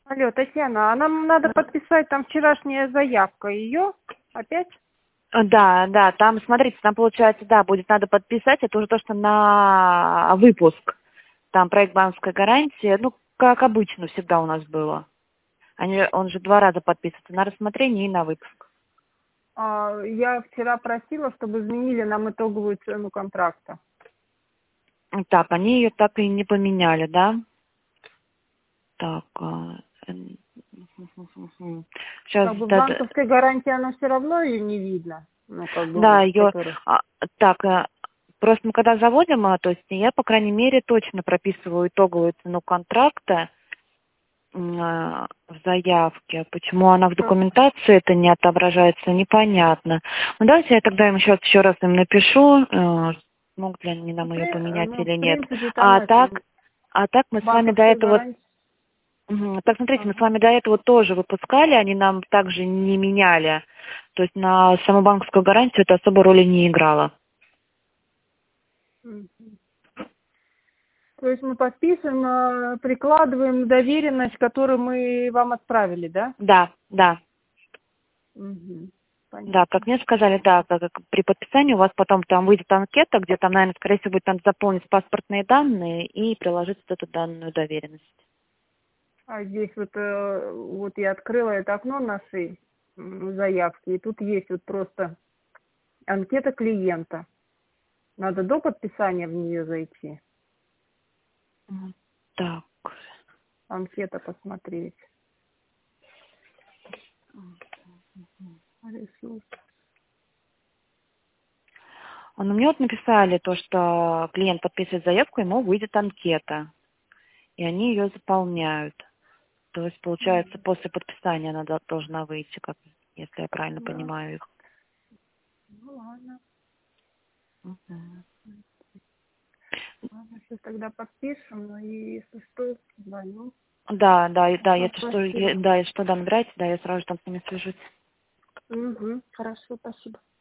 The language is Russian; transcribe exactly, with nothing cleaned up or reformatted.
Алло, Татьяна, а нам надо подписать там вчерашняя заявка. Ее опять? Да, да, там, смотрите, там получается, да, будет надо подписать, это уже то, что на выпуск. Там проект банковской гарантии, ну, как обычно всегда у нас было. Они, он же два раза подписывается, на рассмотрение и на выпуск. А, я вчера просила, чтобы изменили нам итоговую цену контракта. Так, они ее так и не поменяли, да? Так, сейчас, Как бы в да, да, банковской гарантии она все равно ее не видно. Ну, как бы да, вот, ее, который. так, а, просто мы когда заводим, а, то есть я, по крайней мере, точно прописываю итоговую цену контракта м, а, в заявке. Почему она в документации это не отображается, непонятно. Ну, давайте я тогда им сейчас еще раз им напишу, э, смогут ли они Ну, нам ее при- поменять ну, или в нет. принципе, там А это, так, а так мы с вами до банковская этого. гарантия. Мгм. Так, смотрите, мы с Ага. вами до этого тоже выпускали, они нам также не меняли. То есть на саму банковскую гарантию это особо роли не играло. Мгм. То есть мы подписываем, а, прикладываем доверенность, которую мы вам отправили, да? Да, да, Угу. да, как Понятно. мне сказали, да, как, как при подписании у вас потом там выйдет анкета, где там, наверное, скорее всего, будет надо заполнить паспортные данные и приложить вот эту данную доверенность. А здесь вот, э, вот я открыла это окно нашей м, заявки, и тут есть вот просто анкета клиента. Надо до подписания в нее зайти, М, Так, анкета посмотреть. Ресурс. а, ну, мне вот написали то, что клиент подписывает заявку, ему выйдет анкета, и они ее заполняют. То есть, получается, после подписания она до- должна выйти, как, если я правильно Да. понимаю их. Ну ладно. Мгм. Ладно, сейчас тогда подпишем, ну и если что, звоню. Да, да, и- да, Хорошо, если что, спасибо. е- да, если что, да, набирайте, да, я сразу там с ними свяжусь. Угу. Хорошо, спасибо.